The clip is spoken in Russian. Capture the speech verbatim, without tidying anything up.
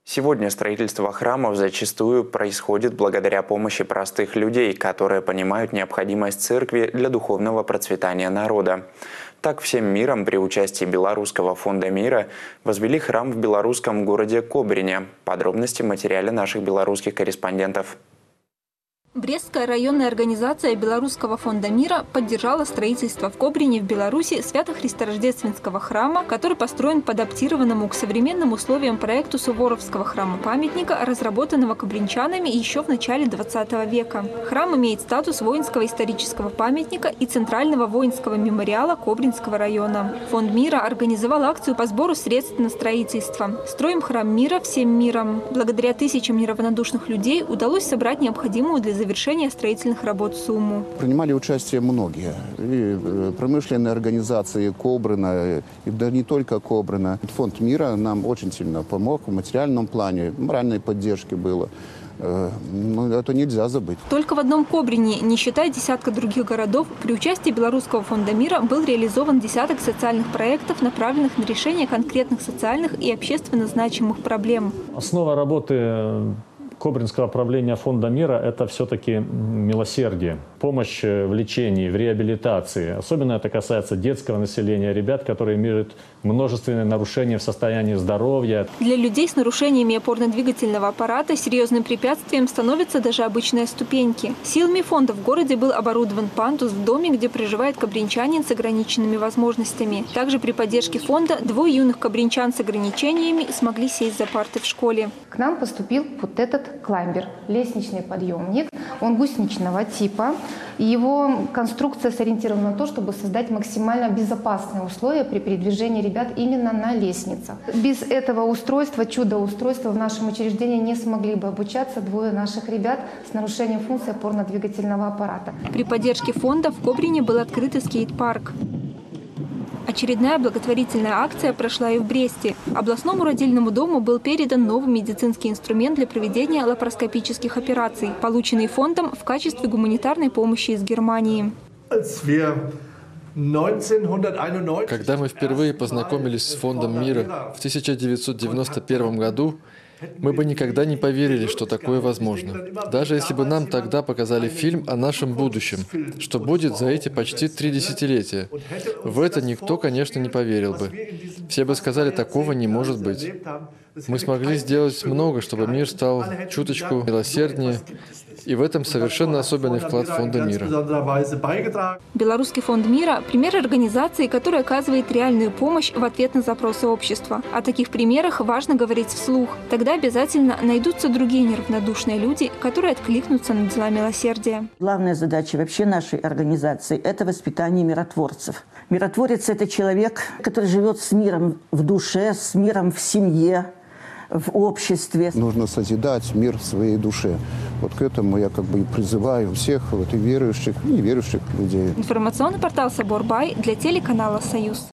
Сегодня строительство храмов зачастую происходит благодаря помощи простых людей, которые понимают необходимость церкви для духовного процветания народа. Так, всем миром при участии Белорусского фонда мира возвели храм в белорусском городе Кобрине. Подробности в материале наших белорусских корреспондентов. Брестская районная организация Белорусского фонда мира поддержала строительство в Кобрине в Беларуси Свято-Христорождественского храма, который построен по адаптированному к современным условиям проекту Суворовского храма-памятника, разработанного кобринчанами еще в начале двадцатого века. Храм имеет статус воинского исторического памятника и центрального воинского мемориала Кобринского района. Фонд мира организовал акцию по сбору средств на строительство. «Строим храм мира всем миром». Благодаря тысячам неравнодушных людей удалось собрать необходимую для завершения строительных работ сумму. Принимали участие многие. И промышленные организации Кобрина, и да не только Кобрина. Фонд мира нам очень сильно помог в материальном плане, моральной поддержки было. Но это нельзя забыть. Только в одном Кобрине, не считая десятка других городов, при участии Белорусского фонда мира был реализован десяток социальных проектов, направленных на решение конкретных социальных и общественно значимых проблем. Основа работы Кобринского правления фонда мира – это все-таки милосердие, помощь в лечении, в реабилитации. Особенно это касается детского населения, ребят, которые имеют множественные нарушения в состоянии здоровья. Для людей с нарушениями опорно-двигательного аппарата серьезным препятствием становятся даже обычные ступеньки. Силами фонда в городе был оборудован пандус в доме, где проживает кобринчанин с ограниченными возможностями. Также при поддержке фонда двое юных кобринчан с ограничениями смогли сесть за парты в школе. К нам поступил вот этот кламбер, лестничный подъемник. Он гусеничного типа. И его конструкция сориентирована на то, чтобы создать максимально безопасные условия при передвижении ребят именно на лестницах. Без этого устройства, чудо-устройства в нашем учреждении не смогли бы обучаться двое наших ребят с нарушением функции опорно-двигательного аппарата. При поддержке фонда в Кобрине был открыт скейт-парк. Очередная благотворительная акция прошла и в Бресте. Областному родильному дому был передан новый медицинский инструмент для проведения лапароскопических операций, полученный фондом в качестве гуманитарной помощи из Германии. Когда мы впервые познакомились с Фондом мира в тысяча девятьсот девяносто первом году, мы бы никогда не поверили, что такое возможно. Даже если бы нам тогда показали фильм о нашем будущем, что будет за эти почти три десятилетия. В это никто, конечно, не поверил бы. Все бы сказали, такого не может быть. Мы смогли сделать много, чтобы мир стал чуточку милосерднее, и в этом совершенно особенный вклад Фонда мира. Белорусский фонд мира – пример организации, которая оказывает реальную помощь в ответ на запросы общества. О таких примерах важно говорить вслух. Тогда обязательно найдутся другие неравнодушные люди, которые откликнутся на дела милосердия. Главная задача вообще нашей организации – это воспитание миротворцев. Миротворец – это человек, который живет с миром в душе, с миром в семье, в обществе. Нужно созидать мир в своей душе. Вот к этому я как бы и призываю всех вот, и верующих, и неверующих людей. Информационный портал «Собор Бай» для телеканала «Союз».